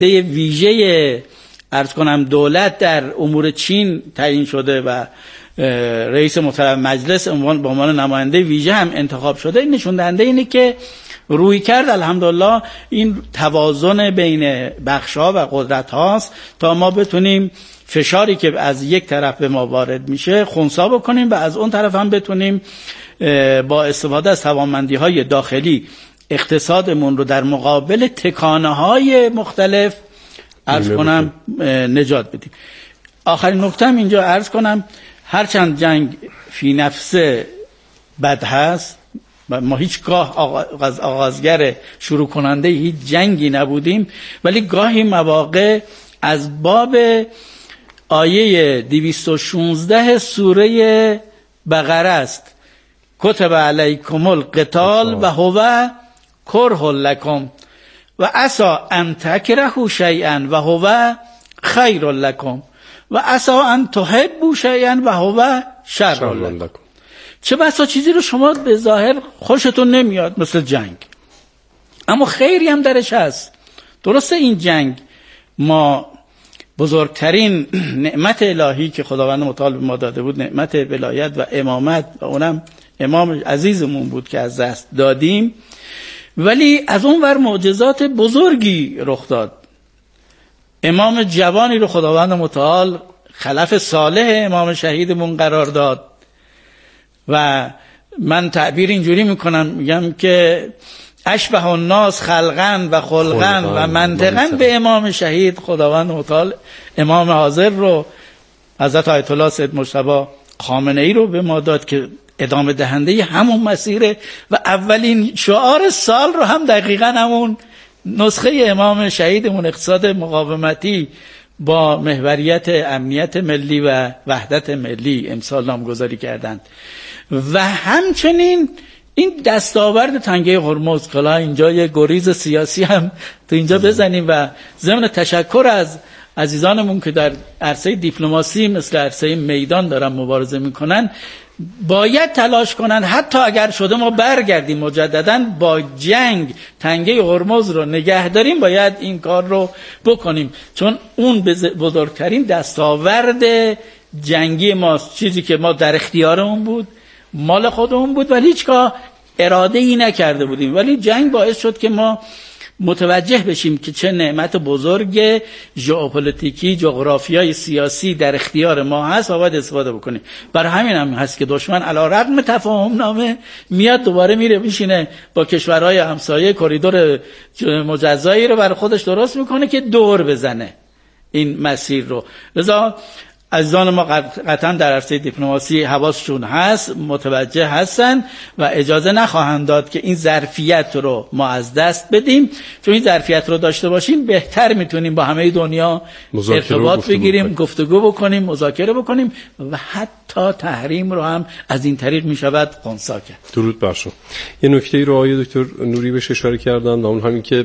ویژه عرض کنم دولت در امور چین تعیین شده و رئیس محترم مجلس به عنوان نماینده ویژه هم انتخاب شده، این نشون دهنده اینه که روی کرد الحمدلله این توازن بین بخش‌ها و قدرت‌هاست تا ما بتونیم فشاری که از یک طرف به ما وارد میشه خنثی بکنیم و از اون طرف هم بتونیم با استفاده از توانمندی‌های داخلی اقتصادمون رو در مقابل تکانه‌های مختلف عرض کنم نجات بدیم. آخرین نکته‌ام اینجا عرض کنم، هرچند جنگ فی نفسه بد هست و ما هیچگاه آغازگر شروع کننده هیچ جنگی نبودیم، ولی گاهی مواقع از باب آیه 216 سوره بقره است، کتب علیکم القتال و هو کره لکم و عسى ان تکرهوا شیئا و هو خیر لکم و عسى ان تحبوا شیئا و هو شر لکم. چه بسا چیزی رو شما به ظاهر خوشتون نمیاد مثل جنگ، اما خیری هم درش هست. درسته این جنگ ما بزرگترین نعمت الهی که خداوند متعال به ما داده بود، نعمت ولایت و امامت، و اونم امام عزیزمون بود که از دست دادیم، ولی از اون ور معجزات بزرگی رخ داد. امام جوانی رو خداوند متعال خلف صالح امام شهیدمون قرار داد و من تعبیر اینجوری میکنم، میگم که اشبه الناس خلقا و خلقا و منطقا به امام شهید خداوند متعال امام حاضر رو حضرت آیت الله سید مجتبی خامنه ای رو به ما داد که ادامه دهنده همون مسیره و اولین شعار سال رو هم دقیقاً همون نسخه امام شهیدمون اقتصاد مقاومتی با محوریت امنیت ملی و وحدت ملی امسال نامگذاری کردند. و همچنین این دستاورد تنگه هرمز، کلا اینجا یه گریز سیاسی هم تو اینجا بزنیم و ضمن تشکر از عزیزانمون که در عرصه دیپلماسی مثل عرصه میدان دارن مبارزه میکنن، باید تلاش کنن حتی اگر شده ما برگردیم مجدداً با جنگ تنگه هرمز رو نگه داریم، باید این کار رو بکنیم، چون اون بزرگترین دستاورد جنگی ماست، چیزی که ما در اختیارمون بود، مال خودمون بود ولی هیچگاه اراده ای نکرده بودیم، ولی جنگ باعث شد که ما متوجه بشیم که چه نعمت بزرگ ژئوپلیتیکی، جغرافیای سیاسی در اختیار ما هست و باید استفاده بکنیم. برای همین هم هست که دشمن علی رغم تفاهم نامه میاد دوباره میره میشینه با کشورهای همسایه کریدور مجزایی رو برای خودش درست میکنه که دور بزنه این مسیر رو. لذا عزیزان ما قطعا در عرصه دیپلماسی حواسشون هست، متوجه هستن و اجازه نخواهند داد که این ظرفیت رو ما از دست بدیم، چون این ظرفیت رو داشته باشیم بهتر میتونیم با همه دنیا ارتباط بگیریم، گفتگو بکنیم، مذاکره بکنیم و حتی تحریم رو هم از این طریق میشود خنثی کرد. درود بر شما. یه نکته‌ای رو آقای دکتر نوری بهش اشاره کردن و اون همین که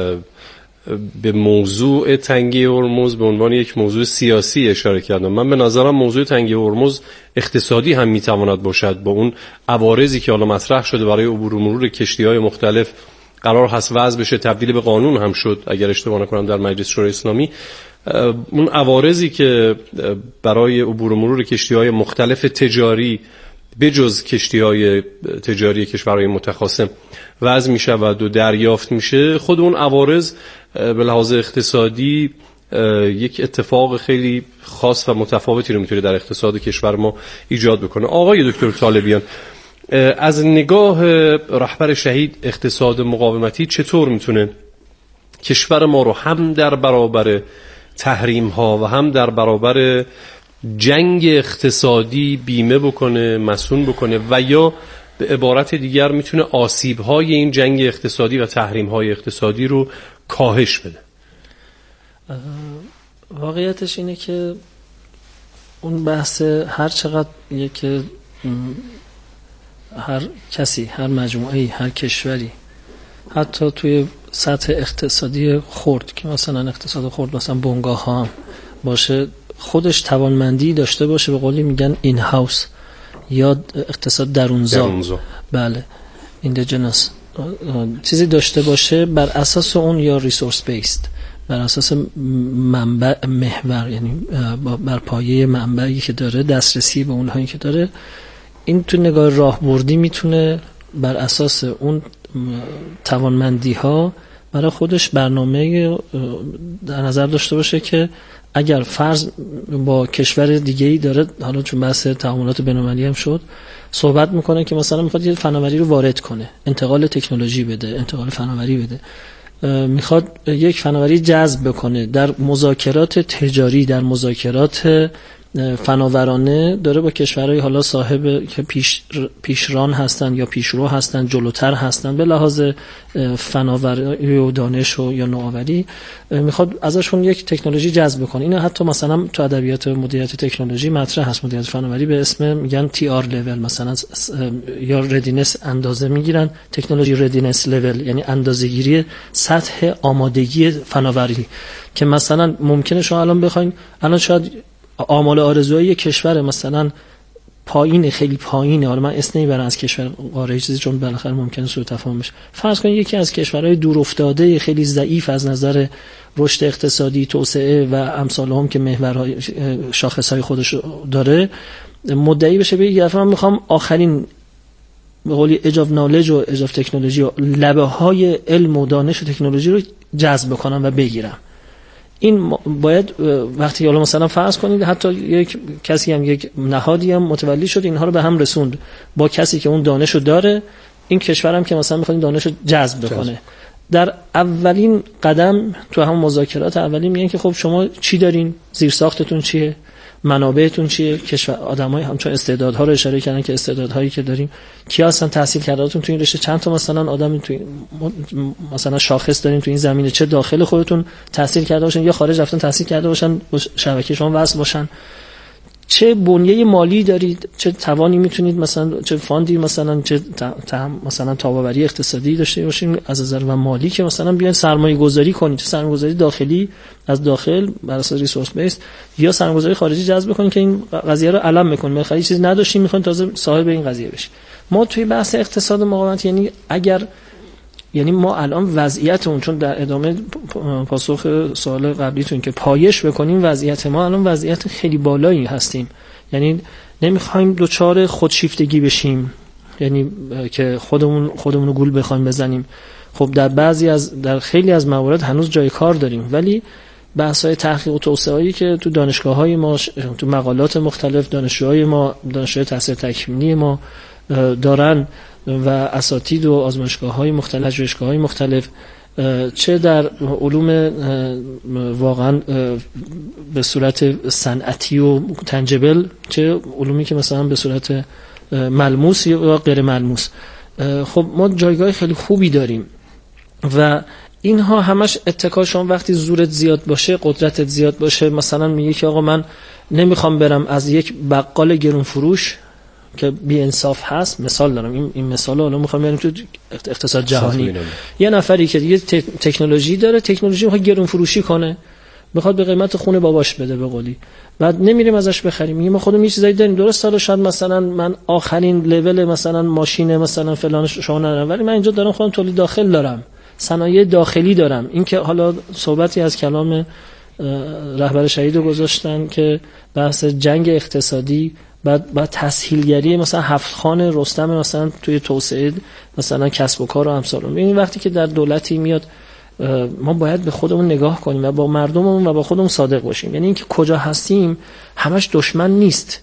به موضوع تنگه هرمز به عنوان یک موضوع سیاسی اشاره کردم. من به نظرم موضوع تنگه هرمز اقتصادی هم میتواند باشد، با اون عوارضی که حالا مطرح شده برای عبور و مرور کشتی‌های مختلف قرار هست وضع بشه، تبدیل به قانون هم شد اگر اشتباه نکنم در مجلس شورای اسلامی. اون عوارضی که برای عبور و مرور کشتی‌های مختلف تجاری بجز کشتی‌های تجاری کشورهای متخاصم وضع می‌شود و دریافت میشه، خود اون عوارض به لحاظ اقتصادی یک اتفاق خیلی خاص و متفاوتی رو میتونه در اقتصاد کشور ما ایجاد بکنه. آقای دکتر طالبیان، از نگاه رهبر شهید اقتصاد مقاومتی چطور میتونه کشور ما رو هم در برابر تحریم ها و هم در برابر جنگ اقتصادی بیمه بکنه، مسئول بکنه و یا به عبارت دیگر میتونه آسیب های این جنگ اقتصادی و تحریم های اقتصادی رو کاهش بده؟ واقعیتش اینه که اون بحث هر چقدر که هر کسی، هر مجموعه‌ای، هر کشوری حتی توی سطح اقتصادی خرد که مثلا اقتصاد خرد مثلا بنگاه ها باشه، خودش توانمندی داشته باشه، به قولی میگن این هاوس یا اقتصاد درونزا، بله ایندیجنس، چیزی داشته باشه بر اساس اون، یا ریسورس بیسد، بر اساس منبع محور، یعنی بر پایه منبعی که داره، دسترسی به اونهایی که داره، این تو نگاه راهبردی میتونه بر اساس اون توانمندی ها برای خودش برنامه در نظر داشته باشه که اگر فرض با کشور دیگه‌ای داره، حالا چون بحث تعاملات بین‌المللی هم شد، صحبت میکنه که مثلا میخواد یه فناوری رو وارد کنه، انتقال تکنولوژی بده، انتقال فناوری بده، میخواد یک فناوری جذب بکنه، در مذاکرات تجاری، در مذاکرات فناورانه داره با کشورهای حالا صاحب که پیشران هستن یا پیشرو هستن، جلوتر هستن به لحاظ فناوری و دانش و یا نوآوری، میخواد ازشون یک تکنولوژی جذب کنه. اینا حتی مثلا تو ادبیات مدیریت تکنولوژی مطرح هست، مدیریت فناوری به اسم میگن TR level، مثلا یا ردینس اندازه میگیرن، تکنولوژی ردینس level یعنی اندازه‌گیری سطح آمادگی فناوری، که مثلا ممکنه شما الان بخواید، الان شاید آمال آرزوهای کشور مثلا پایینه، خیلی پایینه، حالا من اسم نمیبرم از کشور قاره چیزی چون بالاخره ممکنه سوء تفاهم بشه، فرض کنید یکی از کشورهای دور افتاده خیلی ضعیف از نظر رشد اقتصادی، توسعه و امثال هم که محورهای شاخصهای خودش داره، مدعی بشه بگه من میخوام آخرین به قولی edge of knowledge و edge of technology و لبه های علم و دانش و تکنولوژی رو جذب کنم و بگیرم. این باید وقتی حالا مثلا فرض کنید حتی یک کسی هم، یک نهادی هم متولی شد اینها رو به هم رسوند با کسی که اون دانش رو داره، این کشور هم که مثلا میخواد این دانش رو جذب بکنه، در اولین قدم تو هم مذاکرات اولی میگن که خب شما چی دارین، زیرساختتون چیه، منابعتون چیه، کشور آدمای همچون استعدادها رو اشاره کردن که استعدادهایی که داریم کیا هستن، تحصیل کردهاتون تو این رشته چند تا مثلا آدم تو مثلا شاخص دارین تو این زمینه، چه داخل خودتون تحصیل کرده باشن یا خارج رفتن تحصیل کرده باشن، شبکه شما وصل باشن، چه بنیه مالی دارید، چه توانی میتونید مثلا، چه فاندی مثلا، چه مثلا تاباوری اقتصادی داشته باشین از نظر و مالی که مثلا بیاین سرمایه گذاری کنید، چه سرمایه گذاری داخلی از داخل بر اساس ریسورس بیس یا سرمایه گذاری خارجی جذب کنید که این قضیه رو علم بکنید، میخواید چیزی نداشتین میخواید تازه صاحب این قضیه بشید. ما توی بحث اقتصاد مقاومت یعنی ما الان وضعیت اون، چون در ادامه پاسخ سوال قبلیتون که پایش بکنیم، وضعیت ما الان وضعیت خیلی بالایی هستیم، یعنی نمیخوایم دوچار خودشیفتگی بشیم، یعنی که خودمون رو گول بخوایم بزنیم. خب در خیلی از موارد هنوز جای کار داریم، ولی بحث‌های تحقیق و توسعه‌ای که تو دانشگاه‌های ما، تو مقالات مختلف دانشجوهای ما، دانشجوی تحصیل تکمیلی ما دارن و اساتید و آزمایشگاه‌های مختلف، پژوهشگاه‌های مختلف، چه در علوم واقعا به صورت صنعتی و تنجبل، چه علومی که مثلا به صورت ملموس یا غیر ملموس، خب ما جایگاه خیلی خوبی داریم و اینها همش اتکا. شما وقتی زورت زیاد باشه، قدرتت زیاد باشه، مثلا میگه که آقا من نمیخوام برم از یک بقال گرون فروش که بی انصاف هست، مثال دارم، این مثال حالا میخوام بیاریم تو اقتصاد جهانی، یه نفری که یه تکنولوژی داره، تکنولوژی میخواد گرون فروشی کنه، میخواد به قیمت خون باباش بده به قولی، بعد نمیریم ازش بخریم، میگیم ما خودمون یه چیزایی داریم، درست حالا شاید مثلا من آخرین لول مثلا ماشین مثلا فلان شما ندارم، ولی من اینجا دارم خودم تولید داخل دارم، صنایع داخلی دارم. این که حالا صحبتی از کلام رهبر شهید رو گذاشتن که بحث جنگ اقتصادی، بعد تسهیلگری مثلا هفت خان رستم مثلا توی توسعه مثلا کسب و کار و امثال. این وقتی که در دولتی میاد، ما باید به خودمون نگاه کنیم و با مردممون و با خودمون صادق باشیم. یعنی اینکه کجا هستیم همش دشمن نیست،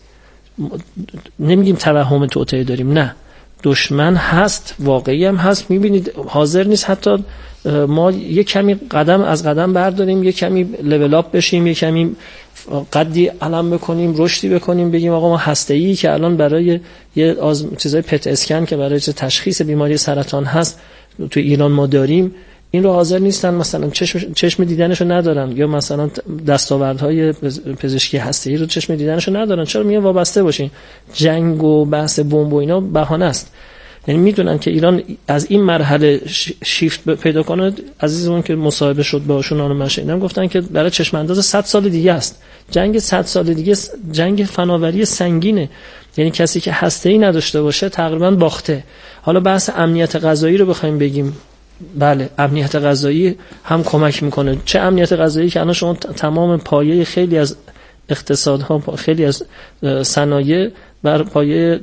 نمیگیم توهم توطئه داریم، نه، دشمن هست، واقعی هم هست. میبینید حاضر نیست حتی ما یک کمی قدم برداریم، یک کمی لول اپ بشیم، یک کمی قدی علم بکنیم، رشدی بکنیم، بگیم آقا ما هسته‌ای که الان برای یه چیزای پت اسکن که برای تشخیص بیماری سرطان هست تو ایران ما داریم، این رو حاضر نیستن، مثلا چشم دیدنشو ندارن، یا مثلا دستاوردهای پزشکی هسته‌ای رو چشم دیدنشو ندارن. چرا میگن وابسته باشین؟ جنگ و بحث بمب و اینا بهانه است. یعنی میدونن که ایران از این مرحله شیفت پیدا کنه. عزیزمون که مصاحبه شد باشون، اون من شنیدم گفتن که برای چشم انداز 100 سال دیگه است. جنگ 100 سال دیگه جنگ فناوری سنگینه. یعنی کسی که هسته‌ای نداشته باشه تقریبا باخته. حالا بحث امنیت غذایی رو بخوایم بگیم، بله امنیت غذایی هم کمک میکنه. چه امنیت غذایی که الان شما تمام پایه خیلی از اقتصادها، خیلی از صنایع بر پایه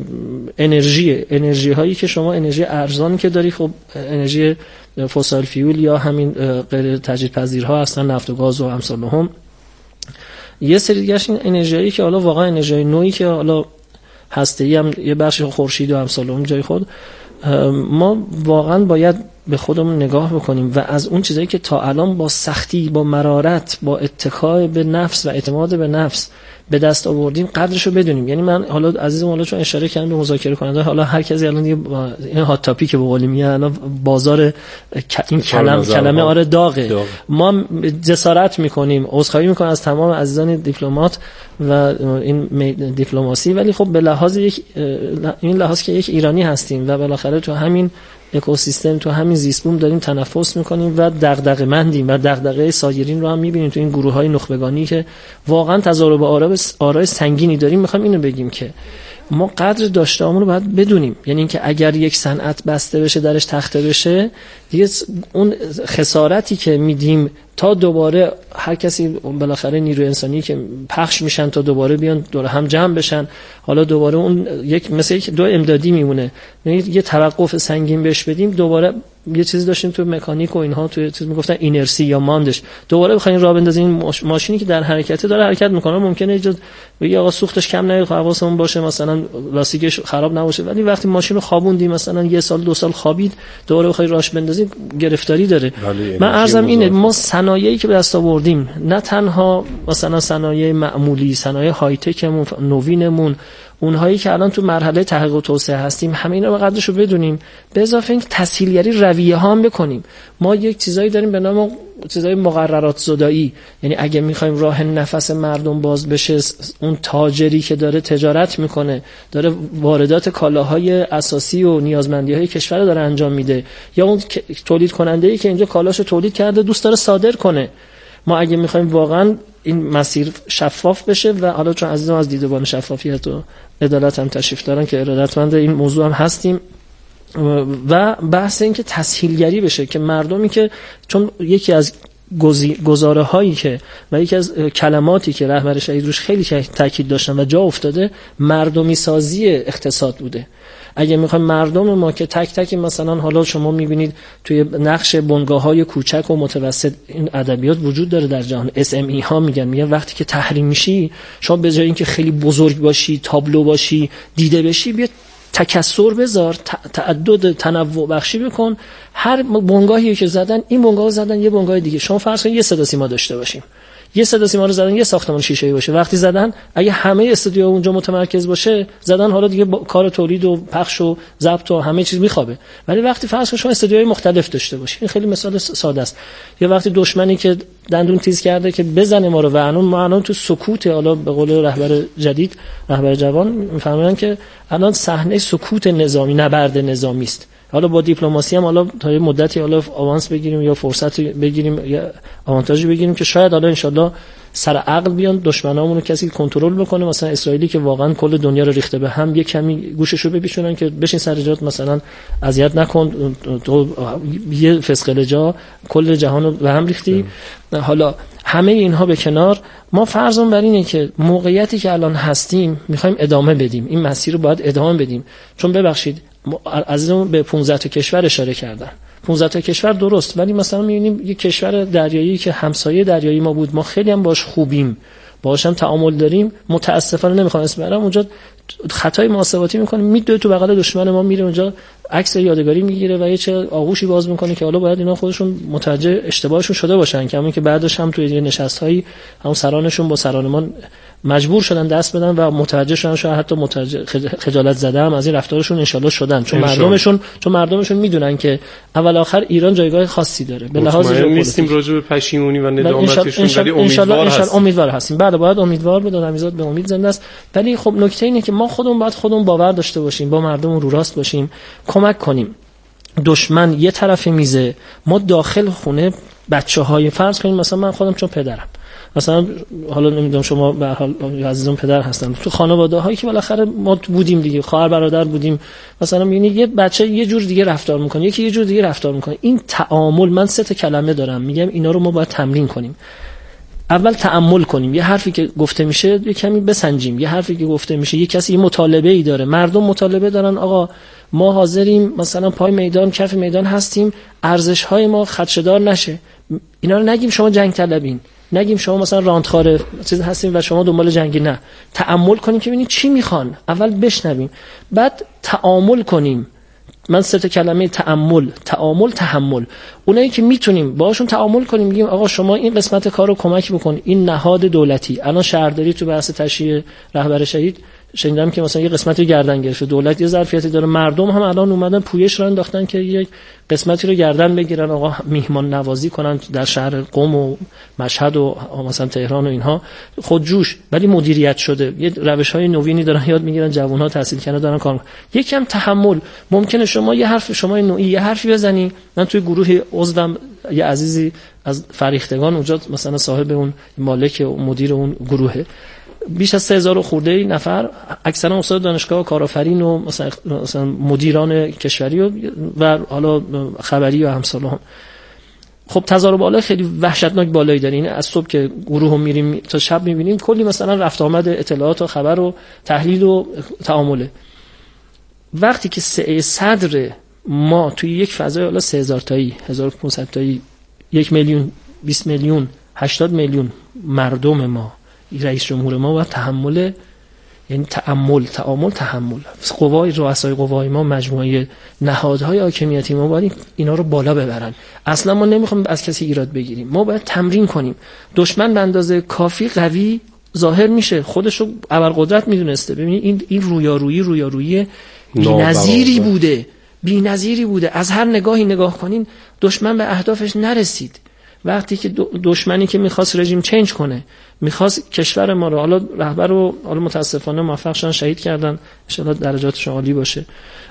انرژی هایی که شما انرژی ارزانی که داری، خب انرژی فسیل فیول یا همین غیر تجدیدپذیرها هستن، نفت و گاز و امثالهم. یه سری دیگه‌اش این انرژیایی که حالا واقعا انرژی نوعی که حالا هسته‌ای هم یه بخش خورشید و امثالهم جای خود، ما واقعا باید به خودمون نگاه بکنیم و از اون چیزایی که تا الان با سختی، با مرارت، با اتکای به نفس و اعتماد به نفس به دست آوردیم قدرشو بدونیم. یعنی من حالا عزیزم حالا چون اشاره کردم به مذاکره کننده، حالا هر کسی الان این هات تاپیک به قول میگن بازار این کلمه آره داغه. ما جسارت میکنیم، عذرخواهی میکنم از تمام عزیزان دیپلمات و این دیپلماسی، ولی خب به لحاظ این لحاظ که یک ایرانی هستیم و بالاخره تو همین اکوسیستم، تو همین زیست بوم داریم تنفس میکنیم و دغدغه‌مندیم و دغدغه سایرین رو هم میبینیم تو این گروه‌های نخبگانی که واقعا تضارب آرای سنگینی داریم. میخوام اینو بگیم که ما قدر داشته‌هامون رو باید بدونیم. یعنی اینکه اگر یک صنعت بسته بشه، درش تخته بشه، دیگه اون خسارتی که میدیم تا دوباره هر کسی بالاخره نیروی انسانی که پخش میشن تا دوباره بیان دور هم جمع بشن، حالا دوباره اون یک مثل یک دو امدادی میمونه. یعنی یه توقف سنگین بهش بدیم، دوباره یه چیزی داشتیم تو مکانیک و اینها تو چیز میگفتن اینرسی یا ماندش، دوباره بخواین راه بندازین ماشینی که در حرکته داره حرکت میکنه، ممکنه ایجاد بگی آقا سوختش کم نیاد، حواسمون باشه مثلا لاستیکش خراب نباشه، ولی وقتی ماشین رو خوابوندیم مثلا یه سال دو سال خوابید، دوباره بخوای راش بندازی گرفتاری داره. من عرضم اینه ما صنایعی که به دست آوردیم، نه تنها مثلا صنایع معمولی، صنایع های تکمون، نوینمون، اونهایی که الان تو مرحله تحقیق و توسعه هستیم، همه اینا رو قدرشو بدونیم. به اضافه اینکه تسهیلگری رویه ها هم بکنیم. ما یک چیزایی داریم به نام چیزای مقررات زدایی، یعنی اگه میخوایم راه نفس مردم باز بشه، اون تاجری که داره تجارت میکنه، داره واردات کالاهای اساسی و نیازمندی‌های کشور رو داره انجام میده، یا اون تولید کننده‌ای که اینجا کالاشو تولید کرده دوست داره صادر کنه، ما اگه میخوایم واقعا این مسیر شفاف بشه، و حالا چون عزیزان از دیدبان شفافیت و عدالت هم تشریف دارن که ارادتمند این موضوع هم هستیم، و بحث این که تسهیلگری بشه که مردمی که چون یکی از گزاره هایی که و یکی از کلماتی که رهبر شهید روش خیلی تاکید داشتن و جا افتاده، مردمی سازی اقتصاد بوده. اگه میخوایم مردم ما که تک تک مثلا حالا شما میبینید توی نقش بنگاه‌های کوچک و متوسط این ادبیات وجود داره در جهان، SME ها میگن وقتی که تحریم میشی شما به جای اینکه خیلی بزرگ باشی، تابلو باشی، دیده بشی، بیا تکثر بذار، تعدد، تنوع بخشی بکن. هر بنگاهی که زدن، این بنگاه زدن، یه بنگاه دیگه، شما فرض کنید یه صدا سیما داشته باشیم، یه صدا سیما رو زدن، یه ساختمان شیشه‌ای باشه، وقتی زدن اگه همه استودیو اونجا متمرکز باشه، زدن حالا دیگه کار تولید و پخش و ضبط و همه چیز میخوابه. ولی وقتی فرض کنید شما استودیوهای مختلف داشته باشید، این خیلی مثال ساده است. یا وقتی دشمنی که دندون تیز کرده که بزنه ما رو، و الان تو سکوت، حالا به قول رهبر جدید، رهبر جوان میفهمن که الان صحنه سکوت نظامی، نبرد نظامی است. حالا با دیپلماسی هم حالا تا یه مدتی حالا آوانس بگیریم یا فرصت بگیریم یا آوانتاژی بگیریم که شاید حالا ان شاءالله سر عقل بیان دشمنامونو کسی کنترل بکنه، مثلا اسرائیلی که واقعا کل دنیا رو ریخته به هم، یه کمی گوششو بپیچونن که بشین سر جات، مثلا اذیت نکن، تو یه فسقل جا کل جهان رو به هم ریختی. حالا همه اینها به کنار، ما فرضمون بر اینه که موقعیتی که الان هستیم میخوایم ادامه بدیم، این مسیر رو باید ادامه بدیم. چون ببخشید عزیزمون به 15 تا کشور اشاره کردن، 15 تا کشور درست، ولی مثلا می‌بینیم یک کشور دریایی که همسایه دریایی ما بود، ما خیلی هم باش خوبیم، باهاش هم تعامل داریم، متاسفانه نمیخوام اسم ببرم، اونجا خطای محاسباتی میکنه، میدوه تو بغل دشمن ما، میره اونجا عکس یادگاری میگیره و یه چه آغوشی باز میکنه که حالا باید اینا خودشون متوجه اشتباهشون شده باشن، که همین که بعدش هم توی نشست‌هایی هم سرانشون با سرانمان مجبور شدن دست بدن و متوجه شدن، شاید حتی متوجه خجالت زده هم از این رفتارشون انشالله شدن، چون مردمشون میدونن که اول آخر ایران جایگاه خاصی داره. به لحاظ نیستیم راجع به پشیمونی و ندامتشون، ولی امیدوار هستیم. بله باید امیدوار بود، آدمیزاد به امید زنده است. ولی خب نکته اینه که ما خودمون باور داشته باشیم، با مردم رو راست باشیم، کمک کنیم. دشمن یه طرف میزه، ما داخل خونه بچه‌های فرض کنیم مثلا من خودم چون پدرم مثلا حالا نمیدونم شما به هر حال عزیزان پدر هستن، تو خانواده هایی که بالاخره ما بودیم دیگه، خواهر برادر بودیم، مثلا میبینی یه بچه یه جور دیگه رفتار میکنه، یکی یه جور دیگه رفتار میکنه. این تعامل، من 3 کلمه دارم میگم اینا رو ما باید تمرین کنیم. اول تأمل کنیم، یه حرفی که گفته میشه یه کمی بسنجیم، یه حرفی که گفته میشه، یه کسی یه مطالبه ای داره، مردم مطالبه دارن، آقا ما حاضریم مثلا پای میدان، کف میدان هستیم، ارزش های ما خدشه‌دار نشه. اینا رو نگیم شما جنگ طلبین، نگیم شما مثلا راندخواره چیز هستیم و شما دنبال جنگی، نه. تأمل کنیم که ببینیم چی میخوان، اول بشنویم، بعد تعامل کنیم. من 3 کلمه تأمل، تعامل، تحمل. اونایی که میتونیم باهاشون تعامل کنیم، میگیم آقا شما این قسمت کارو کمک بکن، این نهاد دولتی، الان شهرداری تو بحث تشییع رهبر شهید شنیدم که مثلا یه قسمتی گردن گرفته، دولت یه ظرفیتی داره، مردم هم الان اومدن پویش رو انداختن که یک قسمتی رو گردن بگیرن، آقا میهمان نوازی کنن در شهر قم و مشهد و مثلا تهران و اینها، خودجوش ولی مدیریت شده، یه روش‌های نوینی دارن یاد میگیرن، جوان‌ها تحصیل کرده دارن کار. یکم تحمل. ممکنه شما یه حرف، شما نوعی یه حرفی بزنی، من توی گروه عضوم یه عزیزی از فرهیختگان اونجا مثلا صاحب اون مالک و مدیر اون گروهه، بیش از 3000 خورده نفر، اکثرا استاد دانشگاه و کارآفرین و مثلا مدیران کشوری و حالا خبری و همسال هم. خب تضارب بالا خیلی وحشتناک بالایی داره. این از صبح که گروه میریم تا شب میبینیم کلی مثلا رفت آمد اطلاعات و خبر و تحلیل و تعامله. وقتی که صدر ما توی یک فضای حالا 3000 تایی، 1500 تایی، 1 میلیون، 20 میلیون، 80 میلیون مردم ما، رئیس جمهور ما باید تحمل، یعنی تعامل، تحمل. قوای رؤسای قوای ما، مجموعه نهادهای حاکمیتی ما باید اینا رو بالا ببرن. اصلا ما نمیخوایم از کسی ایراد بگیریم، ما باید تمرین کنیم. دشمن به اندازه کافی قوی ظاهر میشه، خودش رو ابرقدرت میدونسته. ببینید این رویارویی بی‌نظیری بوده. از هر نگاهی نگاه کنین دشمن به اهدافش نرسید. وقتی که دشمنی که میخواست رژیم چنج کنه، میخواست کشور ما رو، حالا رهبر رو حالا متاسفانه موفق شدن شهید کردن، ان شاءالله درجاتش عالی باشه،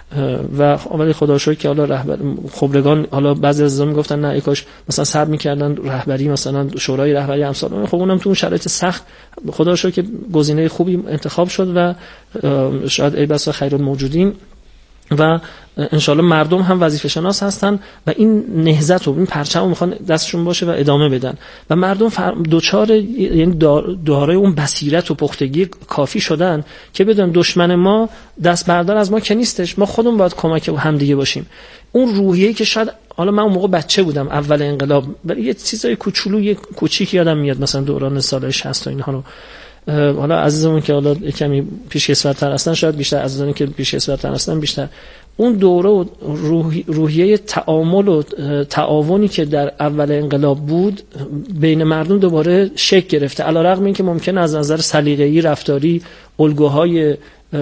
و ولی خدا شکر که حالا رهبر خبرگان، حالا بعضی عزیزان میگفتن نه کاش مثلا صبر میکردن رهبری، مثلا شورای رهبری امثال. خب اونم تو اون شرایط سخت خدا شکر که گزینه خوبی انتخاب شد و شاید ای بسا خیرالموجودین، و انشالله مردم هم وظیفه شناس هستن و این نهضت و این پرچم میخوان دستشون باشه و ادامه بدن و مردم دوچار، یعنی دارای اون بصیرت و پختگی کافی شدن که بدون دشمن ما دست بردار از ما که نیستش، ما خودمون باید کمک هم دیگه باشیم. اون روحیه‌ای که شاید حالا من اون موقع بچه بودم اول انقلاب، ولی یه چیزای کوچولو، یه کوچیک یادم میاد، مثلا دوران سال 60 و اینها رو، حالا عزیزمون که حالا کمی پیشکسوت‌تر هستن شاید بیشتر، عزیزانی که پیشکسوت‌تر هستن بیشتر، اون دوره و روحیه تعامل و تعاونی که در اول انقلاب بود بین مردم دوباره شکل گرفته، علیرغم اینکه ممکن از نظر سلیقه‌ای، رفتاری، الگوهای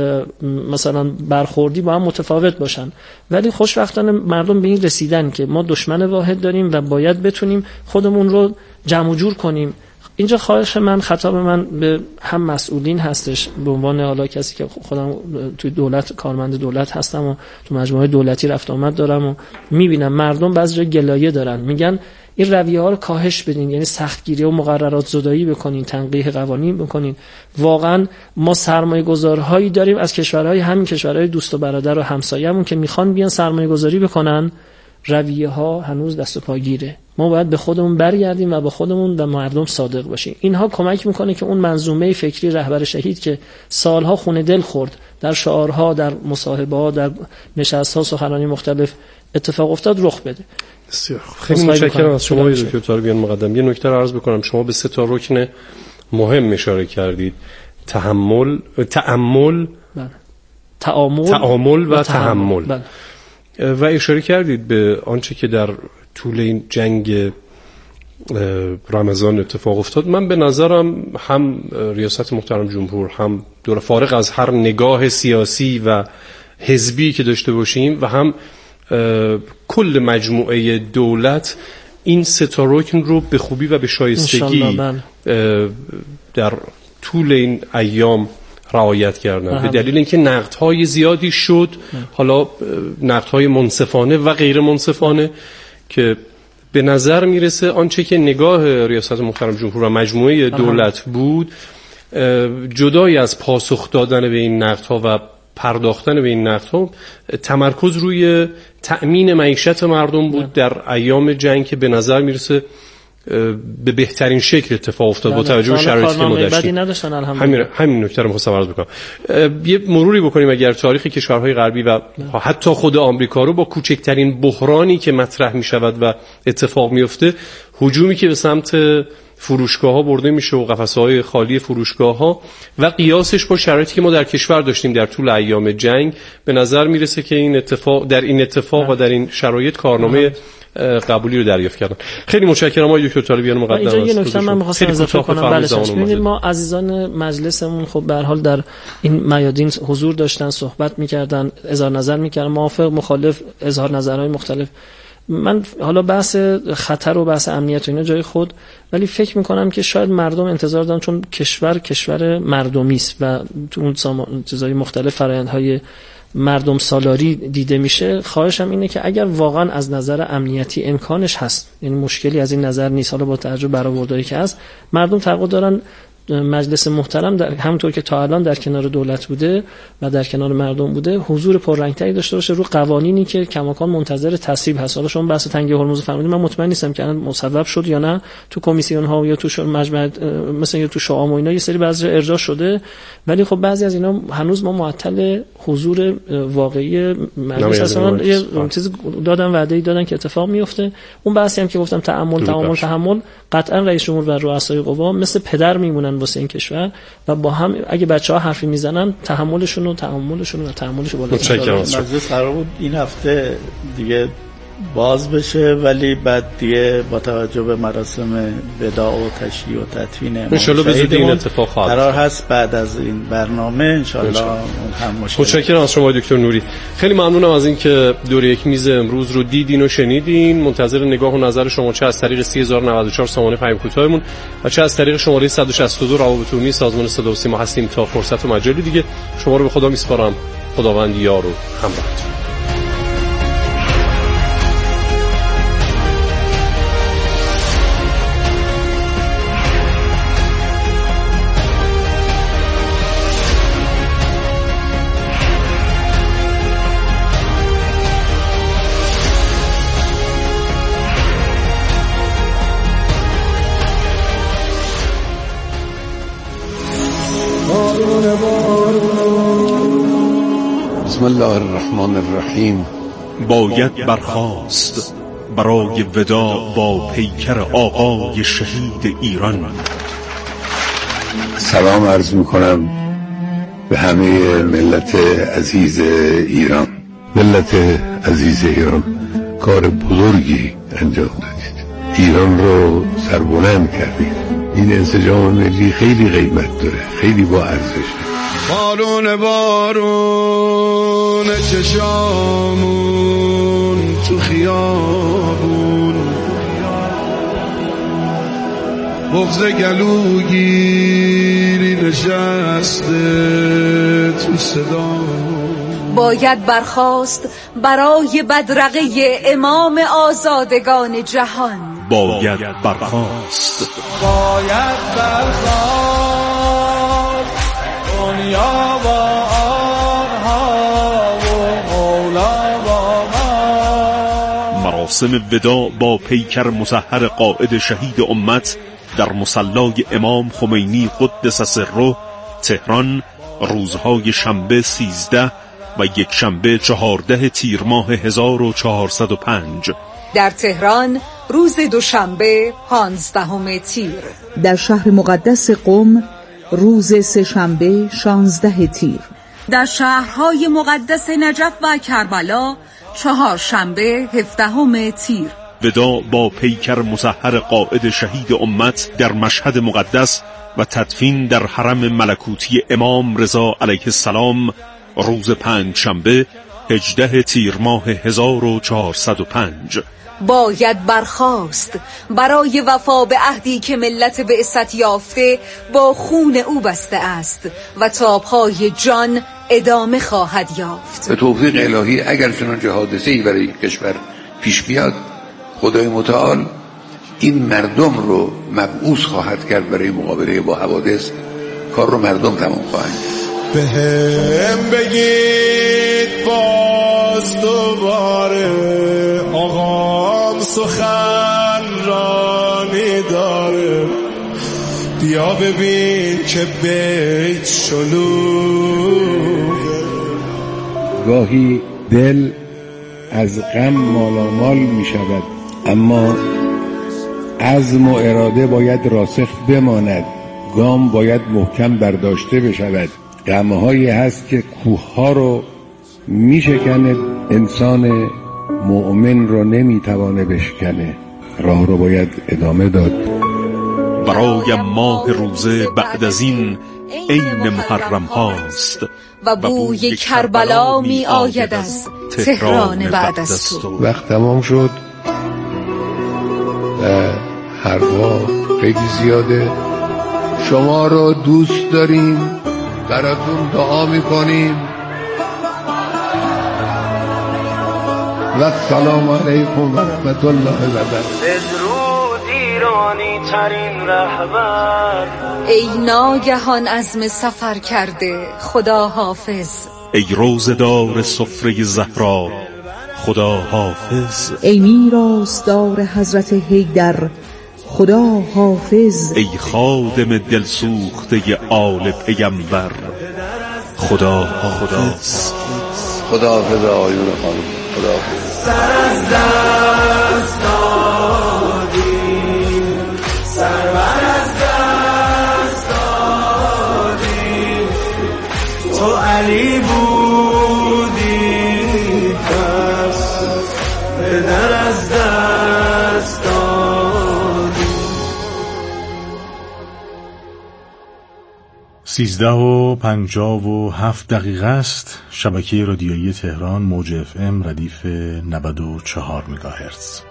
مثلا برخوردی با هم متفاوت باشن، ولی خوشبختانه مردم به این رسیدن که ما دشمن واحد داریم و باید بتونیم خودمون رو جمع جور کنیم. اینجا خواهش من، خطاب من به هم مسئولین هستش، به عنوان حالا کسی که خودم توی دولت، کارمند دولت هستم و تو مجموعه دولتی رفت آمد دارم و میبینم مردم بعضی جا گلایه دارن، میگن این رویه ها رو کاهش بدین، یعنی سختگیری و مقررات زدایی بکنین، تنقیح قوانین بکنین. واقعا ما سرمایه گذارهایی داریم از کشورهای، همین کشورهای دوست و برادر و همسایه‌مون که میخوان بیان سرمایه گذاری بکنن، رویه ها هنوز دست و پاگیره. ما باید به خودمون برگردیم و به خودمون و مردم صادق باشیم. اینها کمک میکنه که اون منظومه فکری رهبر شهید که سالها خون دل خورد، در شعارها، در مصاحبه‌ها، در نشست‌ها، سخنرانی مختلف اتفاق افتاد، رخ بده. خیلی متشکرم از شما دکتر طالبیان مقدم. یه نکته رو عرض بکنم، شما به 3 رکن مهم اشاره کردید: تأمل و تحمل. و اشاره کردید به آنچه که در طول این جنگ رمضان اتفاق افتاد. من به نظرم هم ریاست محترم جمهور، هم دور فارغ از هر نگاه سیاسی و حزبی که داشته باشیم، و هم کل مجموعه دولت، این 3 رکن رو به خوبی و به شایستگی در طول این ایام رعایت کردن، به دلیل اینکه نقدهای زیادی شد، حالا نقدهای منصفانه و غیر منصفانه، که به نظر میرسه آنچه که نگاه ریاست محترم جمهور و مجموعه دولت بود، جدای از پاسخ دادن به این نقدها و پرداختن به این نقدها، تمرکز روی تأمین معیشت مردم بود در ایام جنگ که به نظر میرسه به بهترین شکل اتفاق افتاد با توجه به شرایطی که ما داشتیم. همین نکته رو می‌خواستم عرض بکنم. یه مروری بکنیم اگر تاریخ کشورهای غربی و حتی خود آمریکا رو با کوچکترین بحرانی که مطرح می‌شود و اتفاق میفته، هجومی که به سمت فروشگاه‌ها برده میشه و قفسه‌های خالی فروشگاه‌ها و قیاسش با شرایطی که ما در کشور داشتیم در طول ایام جنگ، به نظر میرسه که این اتفاق و در این شرایط کارنامه قبولی رو دریافت کردن. خیلی متشکرم آقای دکتر طالبیان مقدم. اینجا یه نکته من می‌خواستم اضافه کنم. ببینید ما عزیزان مجلسمون خب به هر حال در این میادین حضور داشتن، صحبت می‌کردن، اظهار نظر می‌کردن، موافق مخالف، اظهار نظرهای مختلف. من حالا بحث خطر و بحث امنیت و اینا جای خود، ولی فکر میکنم که شاید مردم انتظار دارن، چون کشور مردمی است و تو اون چیزای مختلف فرآیندهای مردم سالاری دیده میشه. خواهشم اینه که اگر واقعا از نظر امنیتی امکانش هست، یعنی مشکلی از این نظر نیست، حالا با توجه به برآوردهایی که هست، مردم توقع دارن مجلس محترم همونطور که تا الان در کنار دولت بوده و در کنار مردم بوده، حضور پررنگتری داشته باشه رو قوانینی که کماکان منتظر تصویب هست. حالا شما بحث تنگه هرمز فرمودید، من مطمئن نیستم که الان مصوب شد یا نه، تو کمیسیون ها یا تو مجمع مثلا یا تو شعام و اینا یه سری بعضی ارجاع شده، ولی خب بعضی از اینا هنوز ما معطل حضور واقعی مجلس هستن. یه چیز وعده‌ای دادن که اتفاق میفته. اون بحثی هم که گفتم تحمل قطعا رئیس جمهور و رؤسای قوا مثل پدر میمونن واسه این کشور و با هم اگه بچه‌ها حرفی میزنن تحملشون بالا. مجلس قرار بود این هفته دیگه باز بشه، ولی بعد دیگه با توجه به مراسم وداع و تشییع و تدفین ان شاءالله به زودی این اتفاق خواهد قرار هست بعد از این برنامه ان شاءالله هم باشه. متشکرم از شما دکتر نوری. خیلی ممنونم از اینکه دور یک میز امروز رو دیدین و شنیدین. منتظر نگاه و نظر شما، چه از طریق 3094 سامانه پیام کوتاهمون و چه از طریق شماره 162 روابط عمومی سازمان صدا و سیما هستیم. تا فرصت و مجالی دیگه شما رو به خدا میسپارم. خداوند یار و همراهتون. بسم الله الرحمن الرحیم. باید برخاست برای وداع با پیکر آقای شهید ایران. سلام عرض میکنم به همه ملت عزیز ایران. ملت عزیز ایران کار بزرگی انجام دادید، ایران رو سربلند کردید. این انسجام ملی خیلی قیمت داره، خیلی با ارزشه. بارون چشامون تو خیابون، بغض گلوگیری نشسته تو صدا. باید برخاست برای بدرقه امام آزادگان جهان. باید برخاست دنیا با آنها و مولا با ما. مراسم وداع با پیکر مطهر قائد شهید امت در مصلای امام خمینی قدس سره تهران، روزهای شنبه 13 و یکشنبه 14 تیر ماه 1405. در تهران روز دوشنبه 15 تیر. در شهر مقدس قم روز سه‌شنبه 16 تیر. در شهرهای مقدس نجف و کربلا چهارشنبه 17 تیر. وداع با پیکر مطهر قائد شهید امت در مشهد مقدس و تدفین در حرم ملکوتی امام رضا علیه السلام روز پنجشنبه 18 تیر ماه 1405. باید برخاست برای وفا به عهدی که ملت بعثت یافته با خون او بسته است و تا پای جان ادامه خواهد یافت. به توفیق الهی اگر چنان حادثه‌ای برای کشور پیش بیاد، خدای متعال این مردم رو مبعوث خواهد کرد برای مقابله با حوادث. کار رو مردم تمام خواهند. به هم بگید باز دوباره آقام سخن رانی داره، بیا ببین که بیت شلوغه. گاهی دل از غم مالامال می شود، اما عزم و اراده باید راسخ بماند، گام باید محکم برداشته بشود. غمهایی هست که کوهها رو می شکنه، انسان مؤمن رو نمی توانه بشکنه. راه رو باید ادامه داد. برای ماه روزه بعد از این عین محرم هاست و بوی کربلا می آید از تهران بعد از تو. وقت تمام شد و حرفا خیلی زیاده. شما رو دوست داریم، براتون دعا میکنیم و سلام علیکم و رحمت الله و برکاته. ایرانی ترین رهبر، ای ناگهان عزم سفر کرده خدا حافظ. ای روزدار سفره زهرا خدا حافظ. ای میراثدار حضرت حیدر خدا حافظ. ای خادم دلسوخته آل پیغمبر خدا حافظ. خدا حافظ آیون خانم. خدا حافظ. سر از دست دادیم، سرور از دست دادیم، تو علی بودی پس پدر از دست دادیم. 13:57 است. شبکه رادیویی تهران موج FM ردیف 94 مگاهرتز.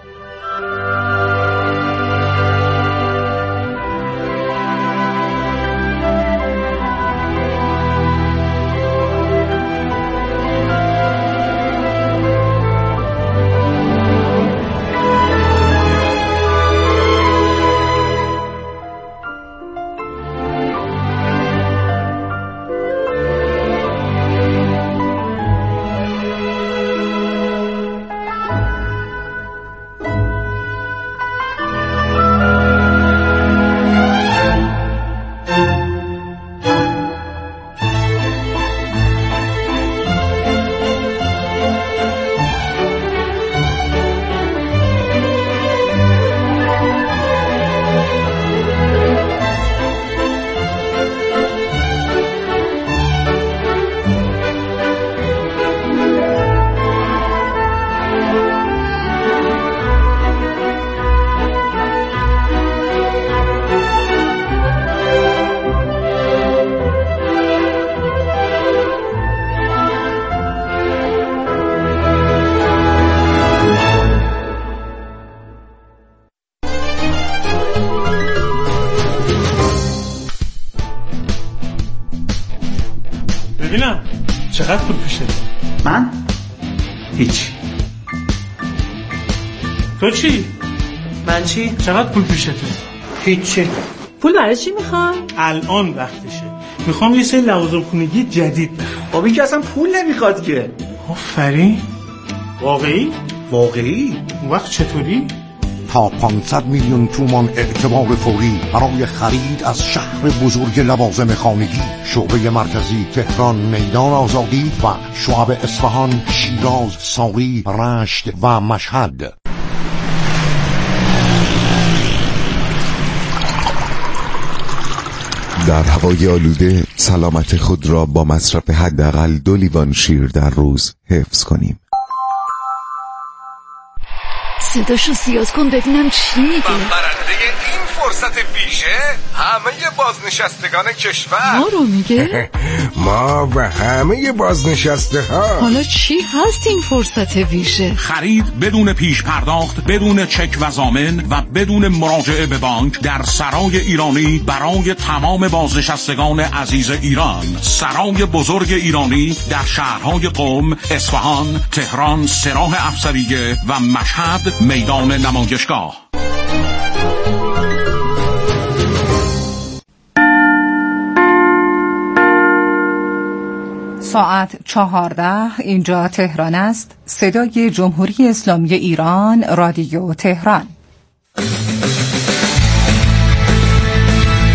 ببینم چقدر پول پیشته؟ من؟ هیچ. تو چی؟ من چی؟ چقدر پول پیشته؟ هیچی. پول برای چی میخوای؟ الان وقتشه. میخوام یه سری لوازم خونگی جدید بخرم. بابی که اصلا پول نمیخواد که. آفرین. واقعی؟ واقعی؟ اون وقت چطوری؟ تا 500 میلیون تومان اعتبار فوری برای خرید از شهر بزرگ لوازم خانگی. شعبه مرکزی تهران، میدان آزادی و شعب اصفهان، شیراز، ساری، رشت و مشهد. در هوای آلوده سلامت خود را با مصرف حداقل 2 لیوان شیر در روز حفظ کنیم. صداشو زیاد کن ببینم چی میگه. برنده این فرصت ویژه همه بازنشستگان کشور ما رو میگه؟ ما و همه بازنشسته ها. حالا چی هست این فرصت ویژه؟ خرید بدون پیش پرداخت، بدون چک و ضامن و بدون مراجعه به بانک در سرای ایرانی برای تمام بازنشستگان عزیز ایران. سرای بزرگ ایرانی در شهرهای قم، اصفهان، تهران، سراح افسریه و مشهد میدان نمایشگاه. ساعت 14 اینجا تهران است. صدای جمهوری اسلامی ایران، رادیو تهران.